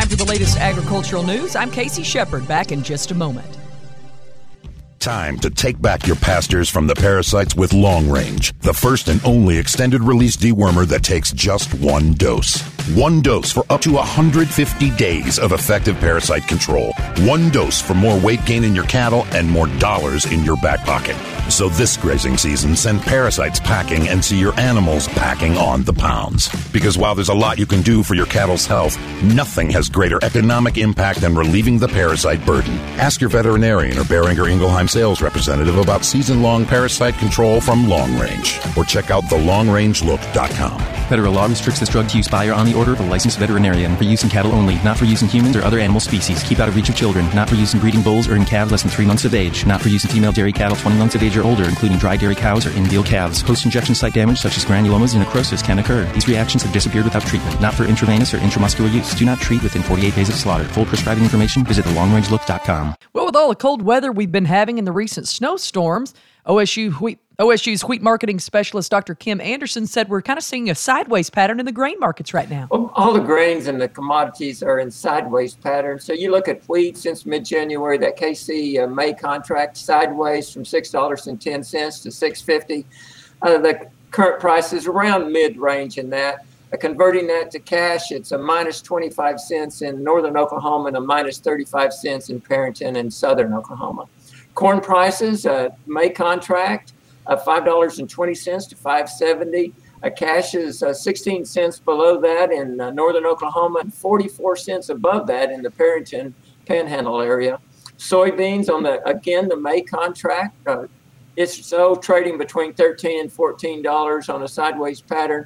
to the latest agricultural news. I'm Casey Shepard, back in just a moment. Time to take back your pastures from the parasites with Long Range, the first and only extended-release dewormer that takes just one dose. One dose for up to 150 days of effective parasite control. One dose for more weight gain in your cattle and more dollars in your back pocket. So this grazing season, send parasites packing and see your animals packing on the pounds. Because while there's a lot you can do for your cattle's health, nothing has greater economic impact than relieving the parasite burden. Ask your veterinarian or Beringer Ingelheim sales representative about season-long parasite control from Long Range. Or check out thelongrangelook.com. Federal law restricts this drug to use by or on the order of a licensed veterinarian. For use in cattle only, not for use in humans or other animal species. Keep out of reach of children. Not for use in breeding bulls or in calves less than 3 months of age. Not for use in female dairy cattle 20 months of age or older, including dry dairy cows or in-veal calves. Post-injection site damage such as granulomas and necrosis can occur. These reactions have disappeared without treatment. Not for intravenous or intramuscular use. Do not treat within 48 days of slaughter. Full prescribing information, visit thelongrangelook.com. Well, with all the cold weather we've been having in the recent snowstorms, OSU's wheat marketing specialist, Dr. Kim Anderson, said we're kind of seeing a sideways pattern in the grain markets right now. Well, all the grains and the commodities are in sideways patterns. So you look at wheat since mid-January, that KC May contract sideways from $6.10 to $6.50. The current price is around mid-range in that. Converting that to cash, it's a minus 25 cents in northern Oklahoma and a minus 35 cents in Perryton and southern Oklahoma. Corn prices, May contract, $5.20 to $5.70. Cash is 16 cents below that in northern Oklahoma and 44 cents above that in the Perryton Panhandle area. Soybeans on the May contract, it's so trading between $13 and $14 on a sideways pattern.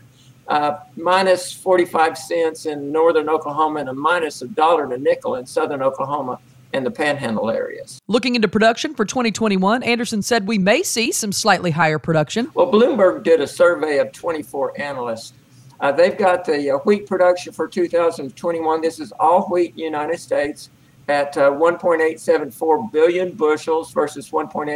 Minus 45 cents in northern Oklahoma and a minus $1 and a nickel in southern Oklahoma and the Panhandle areas. Looking into production for 2021, Anderson said we may see some slightly higher production. Well, Bloomberg did a survey of 24 analysts. They've got the wheat production for 2021. This is all wheat United States at 1.874 billion bushels versus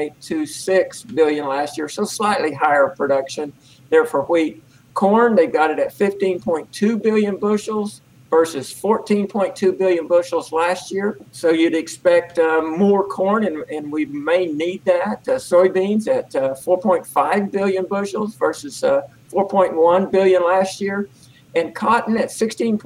1.826 billion last year. So slightly higher production there for wheat. Corn, they've got it at 15.2 billion bushels versus 14.2 billion bushels last year. So you'd expect more corn, and we may need that. Soybeans at 4.5 billion bushels versus 4.1 billion last year. And cotton at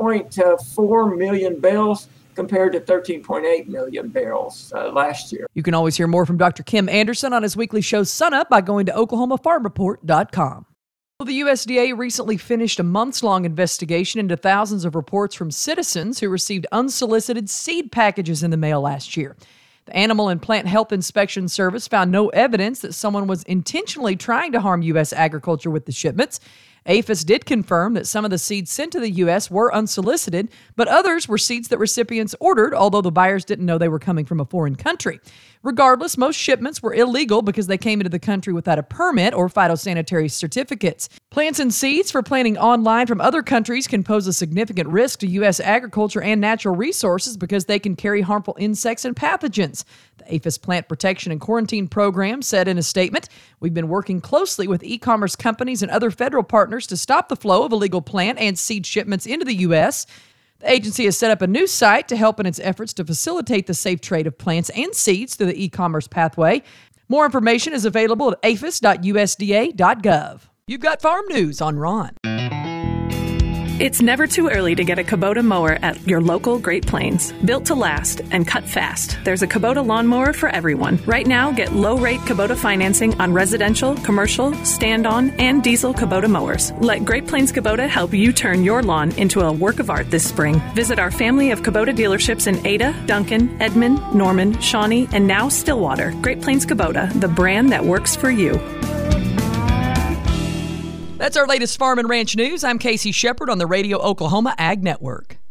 16.4 million bales compared to 13.8 million barrels last year. You can always hear more from Dr. Kim Anderson on his weekly show Sun Up by going to OklahomaFarmReport.com. The USDA recently finished a months-long investigation into thousands of reports from citizens who received unsolicited seed packages in the mail last year. The Animal and Plant Health Inspection Service found no evidence that someone was intentionally trying to harm U.S. agriculture with the shipments. APHIS did confirm that some of the seeds sent to the U.S. were unsolicited, but others were seeds that recipients ordered, although the buyers didn't know they were coming from a foreign country. Regardless, most shipments were illegal because they came into the country without a permit or phytosanitary certificates. Plants and seeds for planting online from other countries can pose a significant risk to U.S. agriculture and natural resources because they can carry harmful insects and pathogens. The APHIS Plant Protection and Quarantine Program said in a statement, "We've been working closely with e-commerce companies and other federal partners to stop the flow of illegal plant and seed shipments into the U.S. The agency has set up a new site to help in its efforts to facilitate the safe trade of plants and seeds through the e-commerce pathway. More information is available at aphis.usda.gov. You've got farm news on Ron. It's never too early to get a Kubota mower at your local Great Plains. Built to last and cut fast, there's a Kubota lawnmower for everyone. Right now, get low-rate Kubota financing on residential, commercial, stand-on, and diesel Kubota mowers. Let Great Plains Kubota help you turn your lawn into a work of art this spring. Visit our family of Kubota dealerships in Ada, Duncan, Edmond, Norman, Shawnee, and now Stillwater. Great Plains Kubota, the brand that works for you. That's our latest Farm and Ranch news. I'm Casey Shepard on the Radio Oklahoma Ag Network.